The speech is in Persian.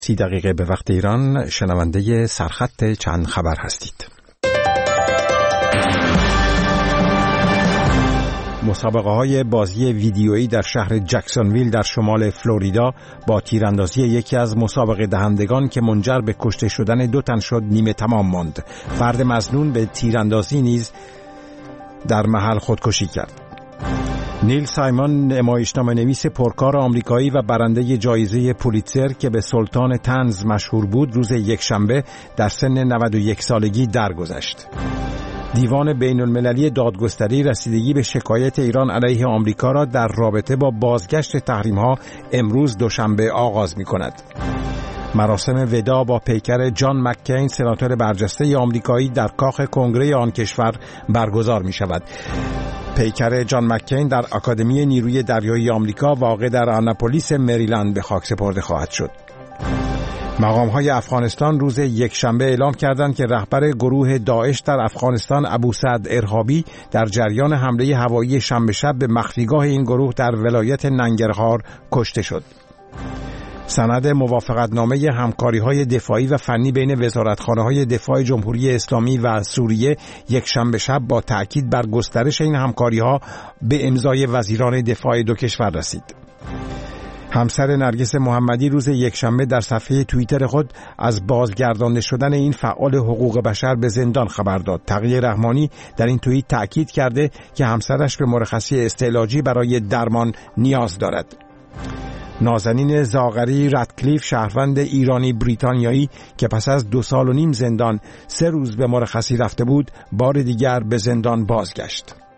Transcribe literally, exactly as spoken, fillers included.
سی دقیقه به وقت ایران شنونده سرخط چند خبر هستید. مسابقه های بازی ویدیویی در شهر جکسونویل در شمال فلوریدا با تیراندازی یکی از مسابقه دهندگان که منجر به کشته شدن دو تن شد نیمه تمام ماند. فرد مظنون به تیراندازی نیز در محل خودکشی کرد. نیل سایمون، نمایشنامه نویس پرکار آمریکایی و برنده جایزه پولیتزر که به سلطان طنز مشهور بود، روز یکشنبه در سن نود و یک سالگی درگذشت. دیوان بین المللی دادگستری رسیدگی به شکایت ایران علیه آمریکا را در رابطه با بازگشت تحریم‌ها امروز دوشنبه آغاز می‌کند. مراسم وداع با پیکر جان مککین، سناتور برجسته آمریکایی، در کاخ کنگره آن کشور برگزار می‌شود. پیکر جان مککین در آکادمی نیروی دریایی آمریکا واقع در آناپولیس مریلند به خاک سپرده خواهد شد. مقام‌های افغانستان روز یکشنبه اعلام کردند که رهبر گروه داعش در افغانستان ابوسعد ارهابی در جریان حمله هوایی شنبه شب به مخفیگاه این گروه در ولایت ننگرهار کشته شد. سند موافقتنامه همکاری‌های دفاعی و فنی بین وزارتخانه‌های دفاع جمهوری اسلامی و سوریه یکشنبه شب با تأکید بر گسترش این همکاری‌ها به امضای وزیران دفاع دو کشور رسید. همسر نرگس محمدی روز یکشنبه در صفحه توییتر خود از بازگردانده شدن این فعال حقوق بشر به زندان خبر داد. تقی رحمانی در این توییت تأکید کرده که همسرش به مرخصی استعلاجی برای درمان نیاز دارد. نازنین زاغری رادکلیف، شهروند ایرانی بریتانیایی که پس از دو سال و نیم زندان سه روز به مرخصی رفته بود، بار دیگر به زندان بازگشت.